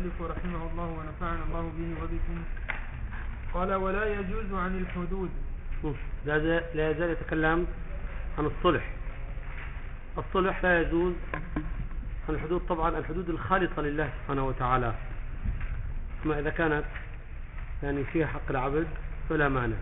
المؤلف رحمه الله ونفعنا الله به وبكم. قال ولا يجوز عن الحدود. لا يزال يتكلم عن الصلح. الصلح لا يجوز عن الحدود، طبعا الحدود الخالصة لله سبحانه وتعالى، ما إذا كانت يعني فيها حق العبد فلا مانع.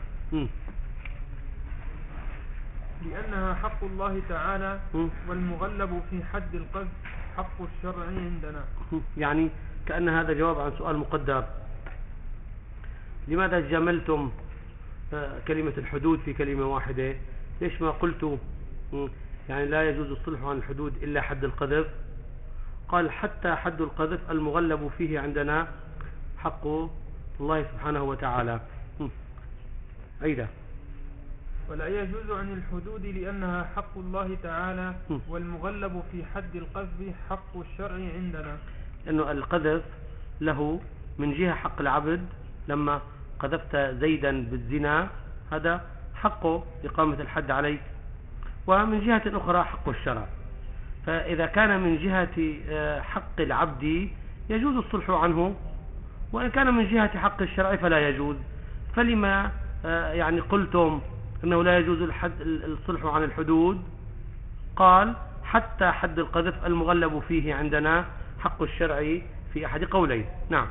لأنها حق الله تعالى، والمغلب في حد القذف حق الشرع عندنا. يعني كأن هذا جواب عن سؤال مقدر. لماذا جملتم كلمة الحدود في كلمة واحدة؟ ليش ما قلتوا يعني لا يجوز الصلح عن الحدود إلا حد القذف؟ قال حتى حد القذف المغلب فيه عندنا حق الله سبحانه وتعالى. عيدا. ولا يجوز عن الحدود لأنها حق الله تعالى، والمغلب في حد القذف حق الشرع عندنا. لأنه القذف له من جهة حق العبد، لما قذفت زيدا بالزنا هذا حقه إقامة الحد عليك، ومن جهة أخرى حق الشرع. فإذا كان من جهة حق العبد يجوز الصلح عنه، وإن كان من جهة حق الشرع فلا يجوز. فلما يعني قلتم أنه لا يجوز الصلح عن الحدود؟ قال حتى حد القذف المغلب فيه عندنا حق الشرع في أحد قولين. نعم.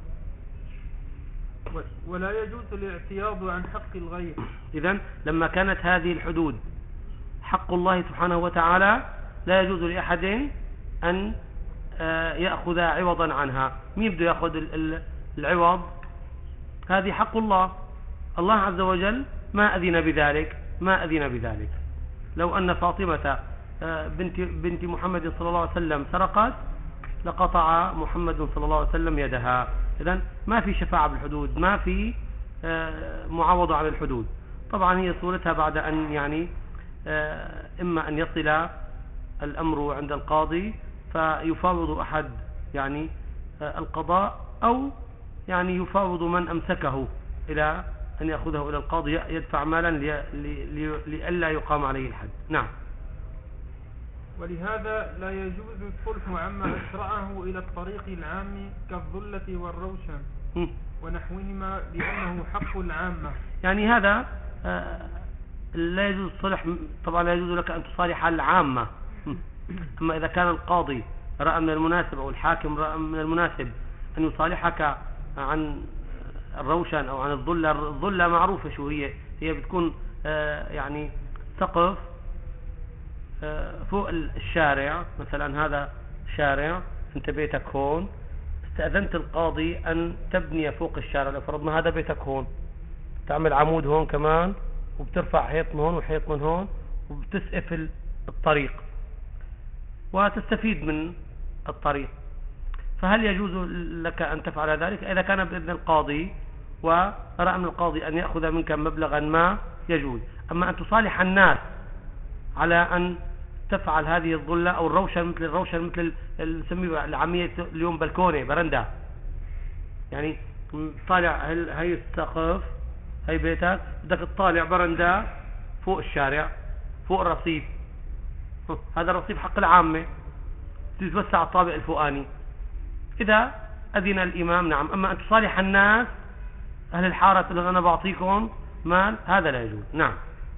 ولا يجوز الاعتياض عن حق الغير. إذن لما كانت هذه الحدود حق الله سبحانه وتعالى لا يجوز لأحد أن يأخذ عوضا عنها. مين بده يأخذ العوض؟ هذه حق الله. الله عز وجل ما أذن بذلك. لو أن فاطمة بنت محمد صلى الله عليه وسلم سرقت لقطع محمد صلى الله عليه وسلم يدها. إذن ما في شفاعة بالحدود، ما في معاوضة على الحدود. طبعا هي صورتها بعد أن يعني إما أن يصل الأمر عند القاضي فيفاوض أحد يعني القضاء، أو يعني يفاوض من أمسكه إلى أن يأخذه إلى القاضي يدفع مالا لئلا يقام عليه الحد. نعم. ولهذا لا يجوز الصلح عما أشرعه إلى الطريق العام كالظلة والروشن ونحوهما، لأنه حق العامة. يعني هذا لا يجوز الصلح. طبعا لا يجوز لك أن تصالح العامة. أما إذا كان القاضي رأى من المناسب أو الحاكم رأى من المناسب أن يصالحك عن الروشن أو عن الظلة. الظلة معروفة شو هي بتكون يعني سقف فوق الشارع. مثلا هذا شارع، انت بيتك هون، استأذنت القاضي أن تبني فوق الشارع. لو فرضنا هذا بيتك هون، تعمل عمود هون كمان، وبترفع حيط من هون وحيط من هون، وبتسقف الطريق وتستفيد من الطريق. فهل يجوز لك أن تفعل ذلك؟ إذا كان بإذن القاضي ورأى من القاضي أن يأخذ منك مبلغا ما يجوز. أما أن تصالح الناس على أن تفعل هذه الظلة أو الروشن، مثل نسميه العامية اليوم بلكونة برندا، يعني طالع هي السقف، هي بيتك، بدك تطالع برندا فوق الشارع، فوق الرصيف. هذا الرصيف حق العامة، تتوسع الطابق الفوقاني إذا أذن الإمام. نعم. أما أن تصالح الناس أهل الحارة تقول أنا بعطيكم مال، هذا لا يجوز. نعم.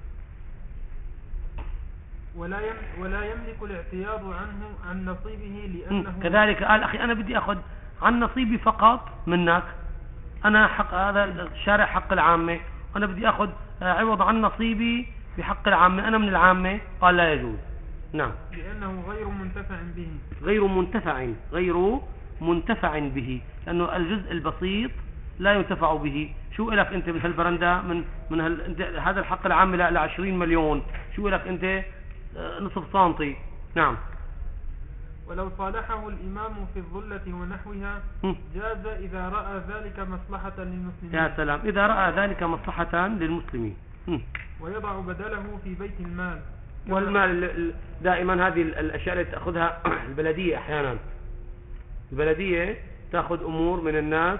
ولا يملك الاعتياض عنه عن نصيبه، لأنه كذلك قال أخي أنا بدي أخذ عن نصيبي فقط منك، أنا حق هذا الشارع حق العامة، وأنا بدي أخذ عوض عن نصيبي بحق العامة، أنا من العامة. قال لا يجوز. نعم. لأنه غير منتفع به. غير منتفع به، لأنه الجزء البسيط لا ينتفع به. شو لك أنت من هالبرندة من هذا الحق العام ل 20 مليون، شو لك أنت نصف سنتي. نعم. ولو صالحه الإمام في الظلة ونحوها جاز إذا رأى ذلك مصلحة للمسلمين. يا سلام، إذا رأى ذلك مصلحة للمسلمين. ويضع بدله في بيت المال. والمال دائما هذه الأشياء التي تأخذها البلدية. أحيانا البلدية تأخذ أمور من الناس،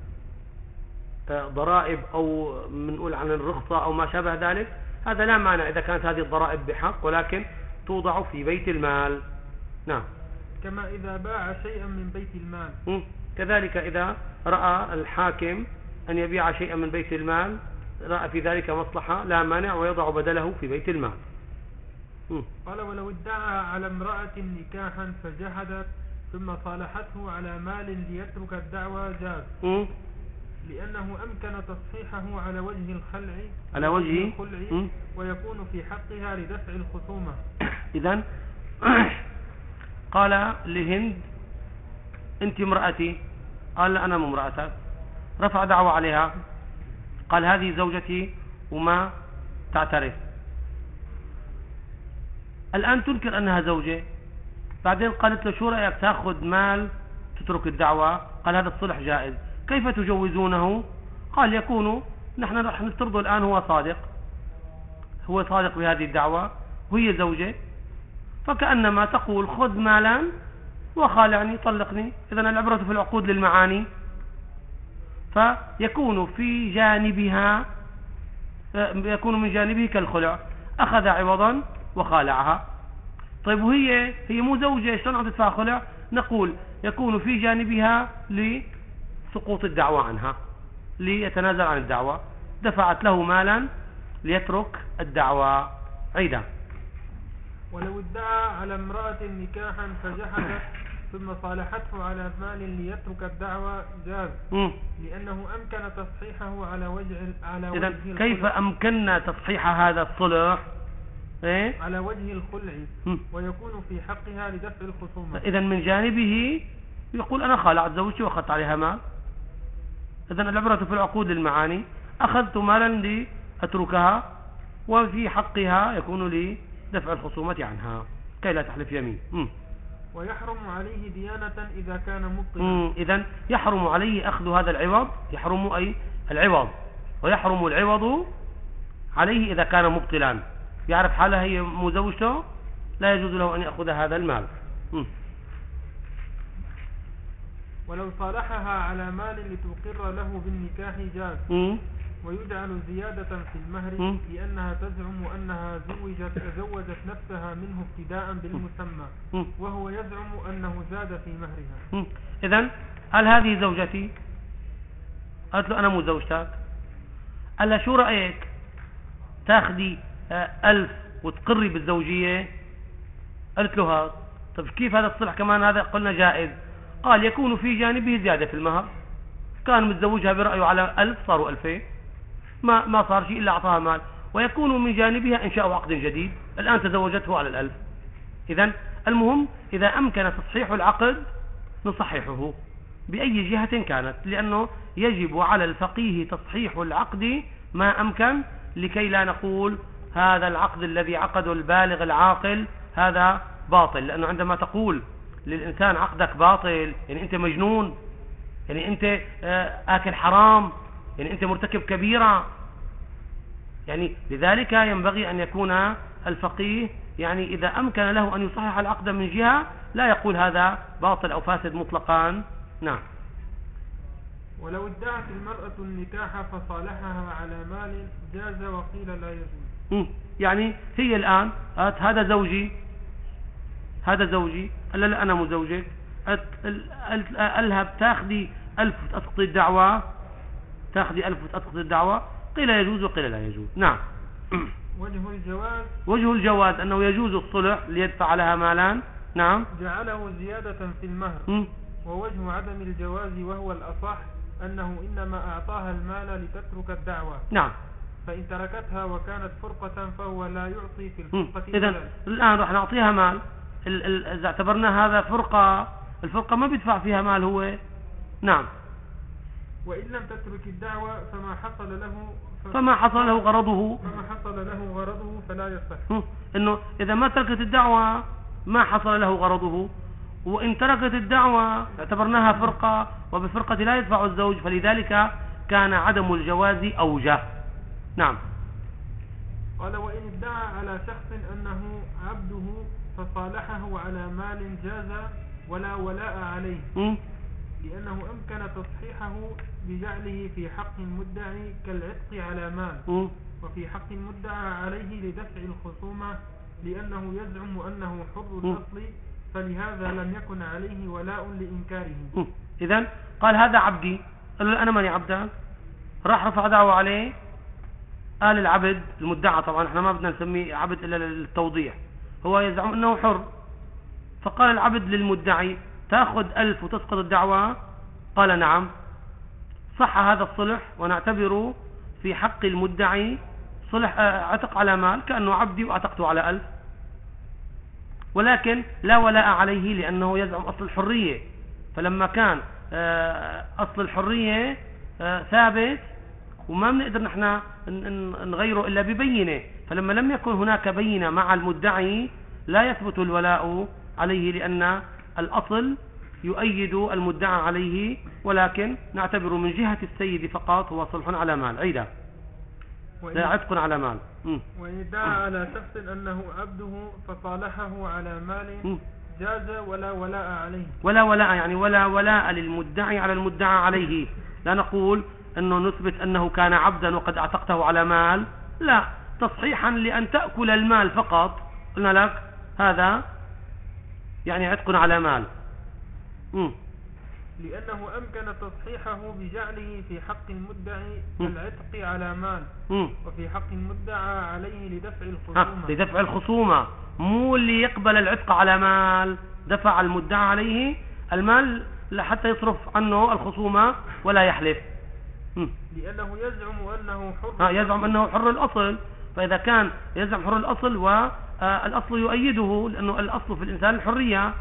ضرائب أو منقول عن الرخصة أو ما شابه ذلك. هذا لا مانع إذا كانت هذه الضرائب بحق، ولكن توضع في بيت المال. نعم. كما إذا باع شيئا من بيت المال. كذلك إذا رأى الحاكم أن يبيع شيئا من بيت المال، رأى في ذلك مصلحة لا مانع ويضع بدله في بيت المال. قال ولو ادعى على امرأة نكاحا فجحدت ثم صالحته على مال ليترك الدعوى جاز، لأنه أمكن تصحيحه على وجه الخلع ويكون في حقها لدفع الخصومة. إذن قال لهند أنت امرأتي، قال لا أنا امرأتك، رفع دعوة عليها، قال هذه زوجتي وما تعترف، الآن تنكر أنها زوجة، بعدين قالت له شو رأيك تأخذ مال تترك الدعوة؟ قال هذا الصلح جائز، كيف تجوزونه؟ قال يكون نحن رح نفترضه الآن هو صادق بهذه الدعوة وهي زوجة، فكأنما تقول خذ مالا وخالعني طلقني. إذن العبرة في العقود للمعاني، فيكون في جانبها يكون من جانبه كالخلع، أخذ عوضا وخالعها. طيب وهي مو زوجة، شلون عم تدفع خلع؟ نقول يكون في جانبها لسقوط الدعوة عنها، ليتنازل عن الدعوة، دفعت له مالا ليترك الدعوة. عيدا. ولو ادعى على امرأة نكاحا فجحدت ثم صالحته على مال ليترك الدعوة جاز، لأنه أمكن تصحيحه على وجه إذن كيف أمكننا تصحيح هذا الصلح؟ على وجه الخلع ويكون في حقها لدفع الخصومة. إذن من جانبه يقول أنا خالعت زوجتي وأخذت عليها مال. إذن العبرة في العقود للمعاني، أخذت مالا لأتركها وفي حقها يكون لدفع الخصومة عنها كي لا تحلف يمين. ويحرم عليه ديانة إذا كان مبطلا. إذن يحرم عليه أخذ هذا العوض، يحرم أي العوض، ويحرم العوض عليه إذا كان مبطلا، يعرف حالها هي مزوجته لا يجوز له أن يأخذ هذا المال. ولو صالحها على مال لتقر له بالنكاح جاز، ويجعل زيادة في المهر لأنها تزعم أنها زوجت نفسها منه ابتداء بالمسمى، وهو يزعم أنه زاد في مهرها. إذن هل هذه زوجتي؟ قالت له أنا مو زوجتك. قال له شو رأيك تاخدي 1000 وتقري بالزوجية؟ قالت له هذا. طب كيف هذا الصلح كمان هذا؟ قلنا جائز. قال يكون في جانبه زيادة في المهر، كان متزوجها برأيه على 1000 صاروا 2000، ما صار شيء إلا أعطاها مال، ويكون من جانبها إنشاء عقد جديد، الآن تزوجته على 1000. إذن المهم إذا أمكن تصحيح العقد نصححه بأي جهة كانت، لأنه يجب على الفقيه تصحيح العقد ما أمكن، لكي لا نقول هذا العقد الذي عقده البالغ العاقل هذا باطل، لأنه عندما تقول للإنسان عقدك باطل يعني أنت مجنون، يعني أنت آكل حرام، يعني أنت مرتكب كبيرة. يعني لذلك ينبغي أن يكون الفقيه يعني إذا أمكن له أن يصحح العقد من جهة لا يقول هذا باطل أو فاسد مطلقا. نعم. ولو ادعت المرأة النكاح فصالحها على مال جاز وقيل لا يجوز. يعني هي الآن هذا زوجي، هذا زوجي، قال لا أنا مزوجك، ألهب تاخذي 1000 وتسقطي الدعوة، تاخذي 1000 وتسقطي الدعوة، قيل يجوز وقيل لا يجوز. نعم. وجه الجواز أنه يجوز الصلح ليدفع لها مالان. نعم. جعله زيادة في المهر. ووجه عدم الجواز وهو الأصح أنه إنما أعطاها المال لتترك الدعوة. نعم. فإن تركتها وكانت فرقة فهو لا يعطي في الفرقة. إذن الآن رح نعطيها مال، إذا اعتبرنا هذا فرقة، الفرقة ما بيدفع فيها مال هو. نعم. وإن لم تترك الدعوة فما حصل له غرضه فلا يصح. إنه إذا ما تركت الدعوة ما حصل له غرضه، وإن تركت الدعوة اعتبرناها فرقة، وبالفرقة لا يدفع الزوج، فلذلك كان عدم الجواز أوجه. نعم. قال وإن ادعى على شخص أنه عبده فصالحه على مال جاز ولا ولاء عليه، لأنه أمكن تصحيحه بجعله في حق المدعي كالعتق على مال، وفي حق المدعى عليه لدفع الخصومة، لأنه يزعم أنه حر الأصل، فلهذا لم يكن عليه ولاء لإنكاره. إذن قال هذا عبدي، قال له أنا ماني عبدك، راح رفع دعوة عليه. قال العبد المدعى، طبعا احنا ما بدنا نسميه عبد إلا للتوضيح، هو يزعم أنه حر. فقال العبد للمدعي تأخذ 1000 وتسقط الدعوة؟ قال نعم. صح هذا الصلح، ونعتبر في حق المدعي صلح عتق على مال، كأنه عبدي وعتقته على 1000، ولكن لا ولاء عليه لأنه يزعم أصل الحرية. فلما كان أصل الحرية ثابت وما بنقدر نحن نغيره إلا ببينة، فلما لم يكن هناك بينة مع المدعي لا يثبت الولاء عليه، لأن الأصل يؤيد المدعى عليه، ولكن نعتبر من جهة السيد فقط هو صلح على مال. عيدا لا عتق على مال. وإن ادعى على شخص أنه عبده فصالحه على مال جاز ولا ولاء عليه. ولا ولاء يعني ولا ولاء للمدعي على المدعى عليه. لا نقول أنه نثبت أنه كان عبدا وقد اعتقته على مال، لا، تصحيحا لأن تأكل المال فقط قلنا لك هذا يعني عتق على مال. لأنه أمكن تصحيحه بجعله في حق المدعي كالعتق على مال، وفي حق المدعى عليه لدفع الخصومة. لدفع الخصومة، مو اللي يقبل العتق على مال، دفع المدعى عليه المال لحتى يصرف عنه الخصومة ولا يحلف. لأنه يزعم أنه حر. يزعم أنه حر الأصل، فإذا كان يزعم حر الأصل والأصل يؤيده، لأنه الأصل في الإنسان الحرية.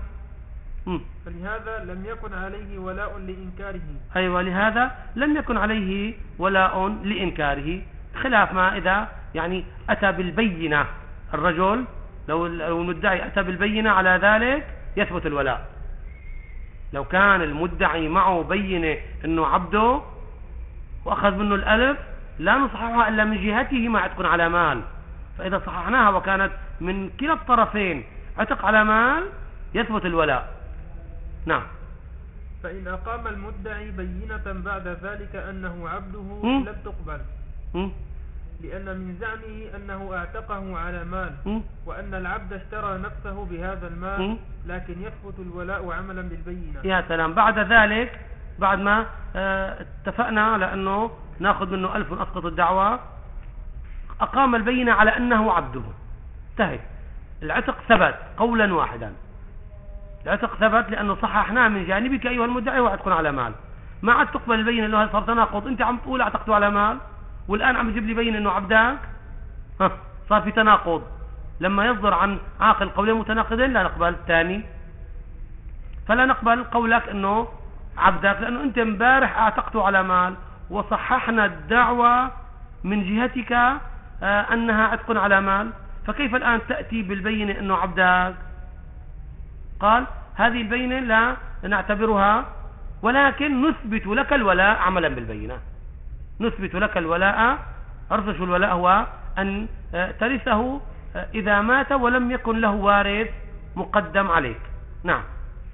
فلهذا لم يكن عليه ولاء لإنكاره. أيوة، لهذا لم يكن عليه ولاء لإنكاره، خلاف ما إذا يعني أتى بالبينة. الرجل لو المدعي أتى بالبينة على ذلك يثبت الولاء. لو كان المدعي معه بينة أنه عبده وأخذ منه 1000 لا نصححها إلا من جهته ما عتق على مال، فإذا صححناها وكانت من كلا الطرفين عتق على مال يثبت الولاء. نعم. فإن أقام المدعي بينة بعد ذلك أنه عبده لم تقبل، لأن من زعمه أنه اعتقه على مال، وأن العبد اشترى نفسه بهذا المال، لكن يثبت الولاء عملا بالبينة. يا سلام. بعد ذلك بعد ما اتفقنا على أنه ناخذ منه 1000 ونسقط الدعوة، أقام البينة على أنه عبده، انتهت، العتق ثبت قولا واحدا. العتق ثبت لأنه صححناه من جانبك أيها المدعي وعتق على مال. ما عاد تقبل البينة أنه صار تناقض، أنت عم تقول اعتقته على مال والآن عم تجيب لي بينة أنه عبدك، صار في تناقض. لما يصدر عن عاقل قولين متناقضين لا نقبل الثاني، فلا نقبل قولك أنه عبدك، لأنه أنت امبارح اعتقته على مال وصححنا الدعوة من جهتك أنها عتق على مال، فكيف الآن تأتي بالبينة أنه عبدك؟ قال هذه البينة لا نعتبرها، ولكن نثبت لك الولاء عملا بالبينة. نثبت لك الولاء. عرفت شو الولاء؟ هو أن ترثه إذا مات ولم يكن له وارث مقدم عليك. نعم.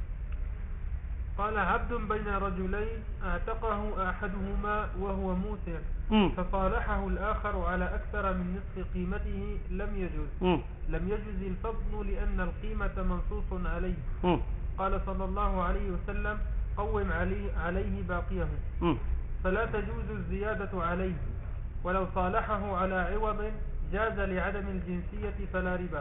قال عبد بين رجلين اعتقه أحدهما وهو موسر، فصالحه الآخر على أكثر من نصف قيمته لم يجوز. لم يجوز الفضل لأن القيمة منصوص عليه. قال صلى الله عليه وسلم قوم عليه باقيه، فلا تجوز الزيادة عليه، ولو صالحه على عوض جاز لعدم الجنسية فلا ربا.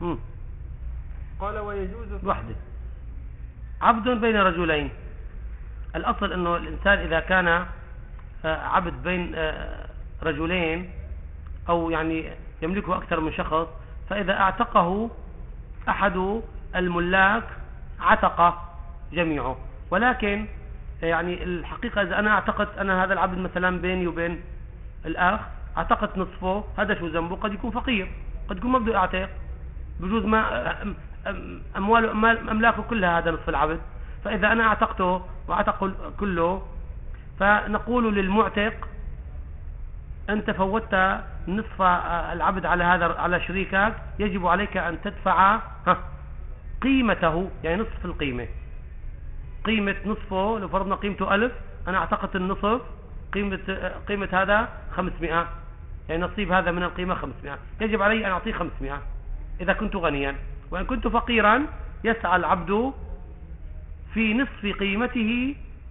قال ويجوز وحده. عبد بين رجلين، الأصل أنه الإنسان إذا كان عبد بين رجلين أو يعني يملكه أكثر من شخص، فإذا اعتقه أحد الملاك عتق جميعه. ولكن يعني الحقيقة إذا أنا اعتقدت أنا هذا العبد مثلا بيني وبين الأخ اعتقدت نصفه، هذا شو ذنبه؟ قد يكون فقير، قد يكون ما بده يعتق، بجوز ما أملاكه كلها هذا نصف العبد. فإذا أنا اعتقته واعتق كله، فنقول للمعتق أنت فوتت نصف العبد على شريكك، يجب عليك أن تدفع قيمته، يعني نصف القيمة. قيمة نصفه لو فرضنا قيمته 1000، أنا اعتقدت النصف، قيمة هذا 500، يعني نصيب هذا من القيمة 500، يجب علي أن أعطيه 500 إذا كنت غنيا. وإن كنت فقيرا يسعى العبد في نصف قيمته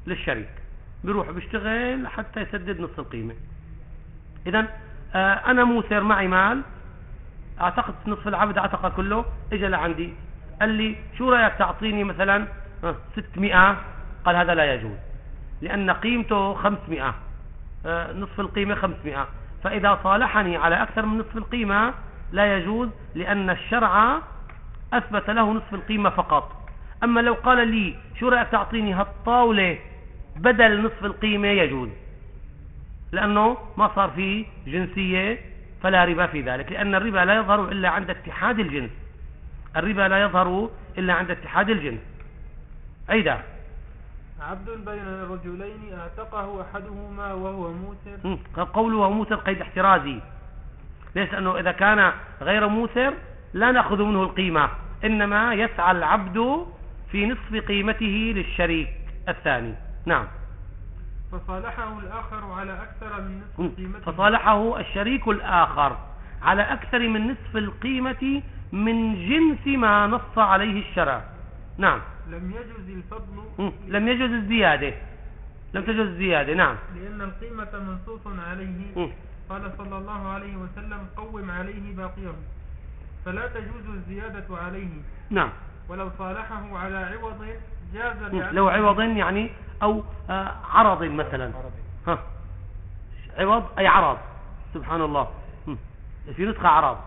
للشريك، بيروح بيشتغل حتى يسدد نصف القيمة. إذن أنا موسر معي مال، اعتقد نصف العبد اعتقد كله، اجى لعندي قال لي شو رأيك تعطيني مثلا 600؟ قال هذا لا يجوز لأن قيمته 500، نصف القيمة 500. فإذا صالحني على أكثر من نصف القيمة لا يجوز، لأن الشرع أثبت له نصف القيمة فقط. أما لو قال لي شو رأيك تعطيني هالطاولة بدل نصف القيمة يجوز، لأنه ما صار فيه جنسية، فلا ربا في ذلك، لأن الربا لا يظهر إلا عند اتحاد الجنس. الربا لا يظهر إلا عند اتحاد الجنس. عيدا. عبد بين رجلين اعتقه أحدهما وهو موسر. قوله وهو موسر قيد احترازي، ليس أنه إذا كان غير موسر لا نأخذ منه القيمة، إنما يسعى العبد في نصف قيمته للشريك الثاني. نعم. فصالحه الآخر على أكثر من نصف قيمته. فصالحه الشريك الآخر على أكثر من نصف القيمة من جنس ما نص عليه الشرع. نعم. لم يجوز الفضل. لم يجوز الزيادة. لم تجوز الزيادة. نعم. لأن القيمة منصوص عليه. قال صلى الله عليه وسلم قوم عليه باقيه، فلا تجوز الزيادة عليه. نعم. ولو صالحه على عوض جاز. لو عوض يعني أو عرض مثلا. عوض أي عرض. سبحان الله. في نسخة عرض.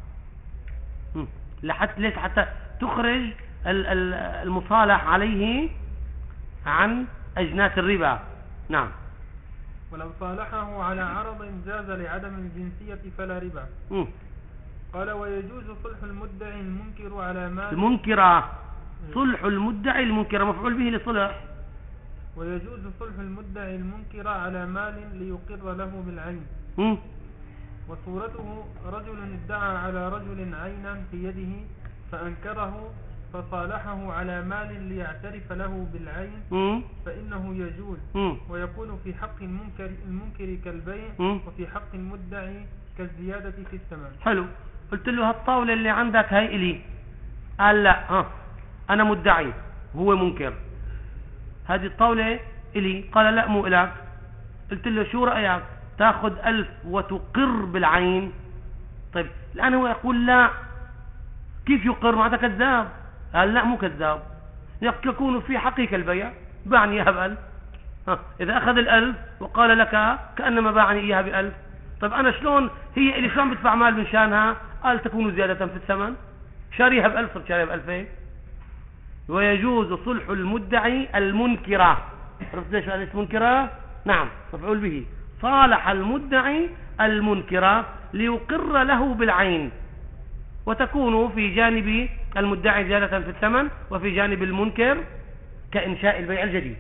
ليس حتى تخرج المصالح عليه عن أجناس الربا. نعم. ولو صالحه على عرض جاز لعدم الجنسية فلا ربا. قال ويجوز صلح المدعي المنكر على مال. المنكرة. صلح المدعي المنكر مفعول به لصلح. ويجوز صلح المدعي المنكر على مال ليقر له بالعين. وصورته رجل ادعى على رجل عينا في يده فأنكره فصالحه على مال ليعترف له بالعين فإنه يجوز، ويكون في حق المنكر كالبيع، وفي حق المدعي كالزيادة في الثمن. حلو. قلت له هالطاولة اللي عندك هاي إلي، قال لا أنا مدعي هو منكر، هذه الطاولة إلي. قال لا مو إلك. قلت له شو رأيك تاخذ 1000 وتقر بالعين؟ طيب الآن هو يقول لا، كيف يقر؟ معناتها كذاب. قال لا مو كذاب، يكون في حقك البيع، باعني إياها ب1000. إذا أخذ 1000 وقال لك كأنما باعني إياها ب1000، طيب أنا شلون هي اللي شلون بدفع مال من شانها؟ قال تكون زيادة في الثمن، شاريها ب1000 صرت شاريها ب2000. ويجوز صلح المدعي المنكرة. عرفت ليش قال منكرة؟ نعم مفعول به. صالح المدعي المنكرة ليقر له بالعين، وتكون في جانب المدعي زيادة في الثمن، وفي جانب المنكر كإنشاء البيع الجديد.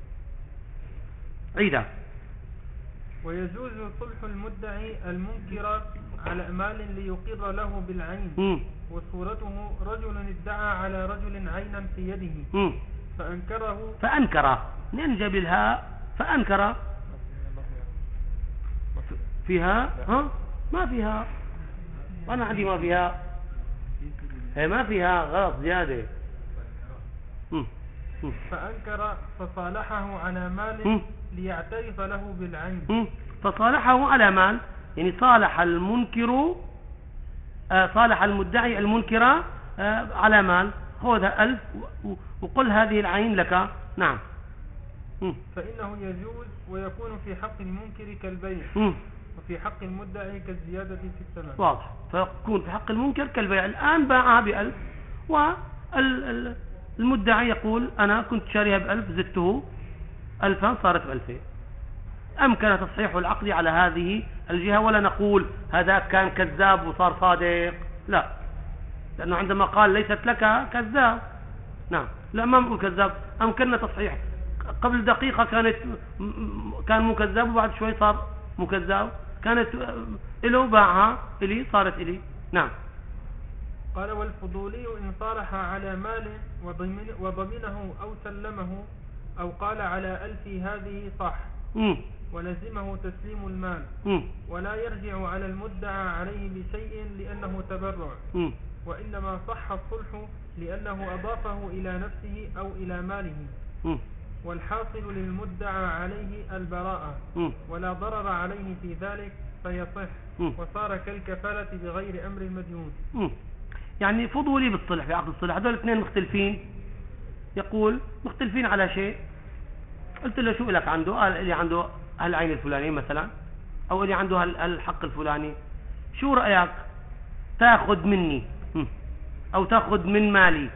عيدا. ويجوز صلح المدعي المنكر على مال ليقر له بالعين. وصورته رجل ادعى على رجل عينا في يده فأنكره ننجب الهاء فأنكر فيها. ما فيها، أنا عندي ما فيها، هي ما فيها غلط زيادة. فأنكر فصالحه على مال ليعترف له بالعين. فصالحه على مال يعني صالح المنكر، صالح المدعي المنكر على مال، خذها 1000 وقل هذه العين لك. نعم. فإنه يجوز، ويكون في حق المنكر كالبيع، وفي حق المدعي كالزيادة في الثمن. واضح. فيكون في حق المنكر كالبيع. الآن باعها ب1000 والمدعي يقول أنا كنت شاريها ب1000 زدته 1000 صارت ب2000. أمكن تصحيح العقد على هذه الجهة، ولا نقول هذا كان كذاب وصار صادق، لا، لأنه عندما قال ليست لك كذاب. نعم. لا ما نقول كذاب، أمكننا تصحيح. قبل دقيقة كان مكذب، وبعد شوي صار مكذب. كانت إله باعها إلي صارت إلي. نعم. قال والفضولي إن صالح على مال وضمنه أو سلمه أو قال على 1000 هذه صح، ولزمه تسليم المال، ولا يرجع على المدعى عليه بشيء لأنه تبرع، وإنما صح الصلح لأنه أضافه إلى نفسه أو إلى ماله. والحاصل للمدعى عليه البراءة ولا ضرر عليه في ذلك فيصح وصار كالكفالة بغير أمر المديون. يعني فضولي بالصلح في عقد الصلح، هذول الاثنين مختلفين، يقول مختلفين على شيء، قلت له شو لك عنده؟ قال اللي عنده هالعين الفلاني مثلا، أو اللي عنده الحق الفلاني، شو رأيك تاخذ مني أو تاخذ من مالي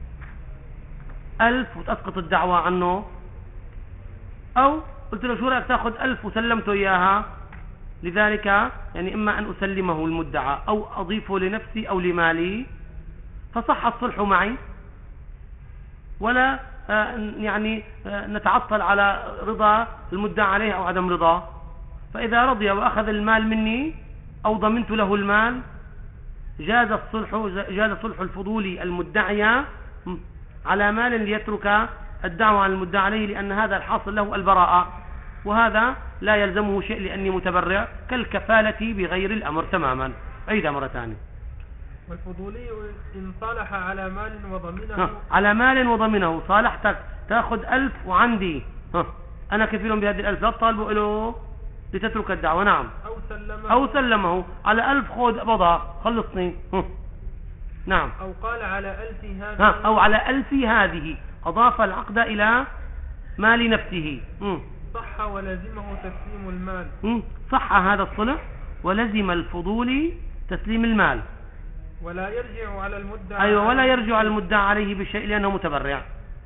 1000 وتسقط الدعوة عنه، أو قلت له شو رأيك تاخذ 1000 وسلمته إياها، لذلك يعني إما أن أسلمه المدعى أو أضيفه لنفسي أو لمالي، فصح الصلح معي ولا يعني نتعطل على رضا المدعى عليه أو عدم رضاه. فإذا رضي وأخذ المال مني أو ضمنت له المال جاز صلح الفضولي المدعي على مال ليترك الدعوة عن المدعى عليه، لأن هذا الحاصل له البراءة، وهذا لا يلزمه شيء لأني متبرع، كالكفالة بغير الأمر تماما. عيدها مرة ثانية. والفضولي إن صالح على مال وضمنه، على مال وضمنه، صالحتك تأخذ 1000 وعندي أنا كفيل بهذه 1000، لا تطالبوا له لتترك الدعوة. نعم. أو سلمه على 1000 خذ بضع خلصني. نعم. أو قال على 1000 هذه، أو على 1000 هذه، أضاف العقد إلى مال نفسه. صح ولزمه تسليم المال. صح هذا الصلح ولزم الفضولي تسليم المال، ولا يرجع على المدعى. أيوة، ولا يرجع على المدعى عليه بشيء لأنه متبرع.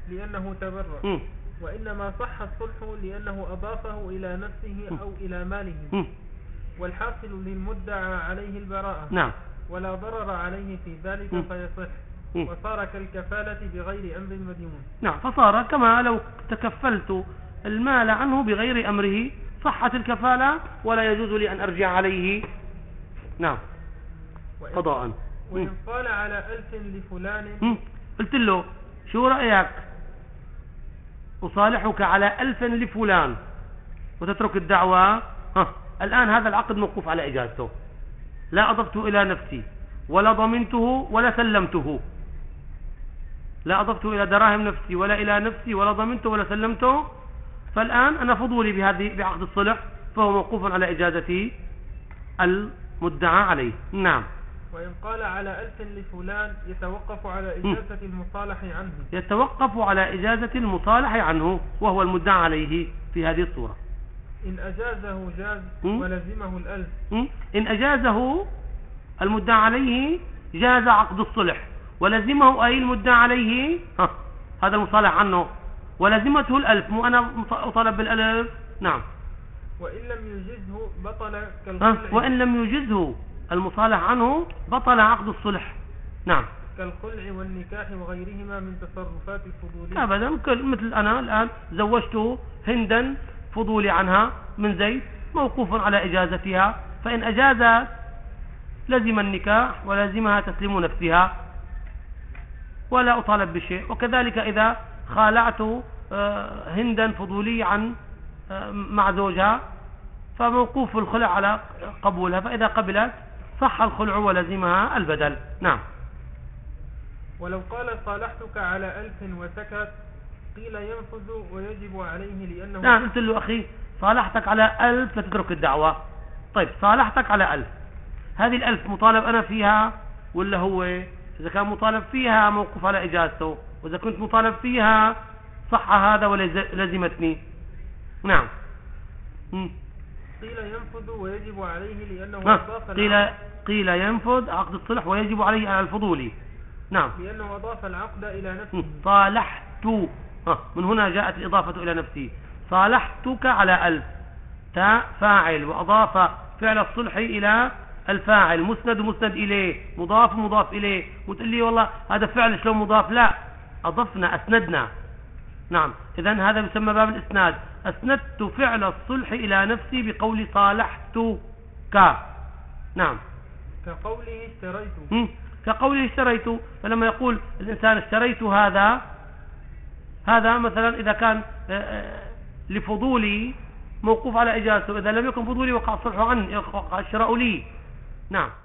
وإنما صح الصلح لأنه أضافه إلى نفسه أو إلى ماله. والحاصل للمدعى عليه البراءة. نعم. ولا ضرر عليه في ذلك فيصح وصار كالكفالة بغير أمر المديون. نعم، فصار كما لو تكفلت المال عنه بغير أمره، صحت الكفالة ولا يجوز لي أن أرجع عليه. نعم، قضاء. وإن قال على 1000 لفلان، قلت له شو رأيك أصالحك على 1000 لفلان وتترك الدعوة، الآن هذا العقد موقوف على إجازته، لا أضفته إلى نفسي ولا ضمنته ولا سلمته، لا أضفته إلى دراهم نفسي ولا إلى نفسي ولا ضمنته ولا سلمته، فالآن أنا فضولي بعقد الصلح، فهو موقوف على إجازة المدعى عليه. نعم. وإن قال على 1000 لفلان يتوقف على إجازة المصالح عنه، يتوقف على إجازة المصالح عنه وهو المدعى عليه في هذه الصورة. إن أجازه جاز ولزمه 1000. إن أجازه المدعى عليه جاز عقد الصلح، ولزمه أي المدعى عليه هذا المصالح عنه، ولزمته 1000، مو أنا أطالب بال1000. نعم. وإن لم يجزه بطل كالخلع. وإن لم يجزه المصالح عنه بطل عقد الصلح. نعم. كالخلع والنكاح وغيرهما من تصرفات الفضولية. أبدا، مثل أنا الآن زوجت هندا فضولي عنها من زيد، موقوف على إجازتها، فإن أجازت لزم النكاح ولزمها تسليم نفسها ولا أطالب بشيء. وكذلك إذا خالعت هندا فضولي عن مع زوجها، فموقوف الخلع على قبولها، فإذا قبلت صح الخلع ولزمها البدل. نعم. ولو قال صالحتك على 1000 وسكت قيل ينفذ ويجب عليه لأنه. نعم، قلت له أخي صالحتك على 1000 لتترك الدعوة. طيب، صالحتك على 1000، هذه 1000 مطالب أنا فيها ولا هو؟ إذا كان مطالب فيها موقوف على إجازته، وإذا كنت مطالب فيها صح هذا ولزمتني. نعم. قيل ينفذ ويجب عليه لأنه أضاف قيل ينفذ عقد الصلح ويجب عليه على الفضولي. نعم، لأنه أضاف العقد إلى نفسه. صالحت، من هنا جاءت الإضافة إلى نفسه. صالحتك على 1000، تاء فاعل، وأضاف فعل الصلح إلى الفاعل، مسند ومسند إليه، مضاف ومضاف إليه. وتقول لي والله هذا فعل شلون مضاف؟ لا، أضفنا، أسندنا. نعم، إذن هذا يسمى باب الإسناد. أسندت فعل الصلح إلى نفسي بقول صالحتك. نعم. كقوله اشتريت. كقوله اشتريت، فلما يقول الإنسان اشتريت هذا مثلا إذا كان لفضولي موقوف على إجازته، إذا لم يكن فضولي وقع الصلح عني، وقع الشراء لي. نعم.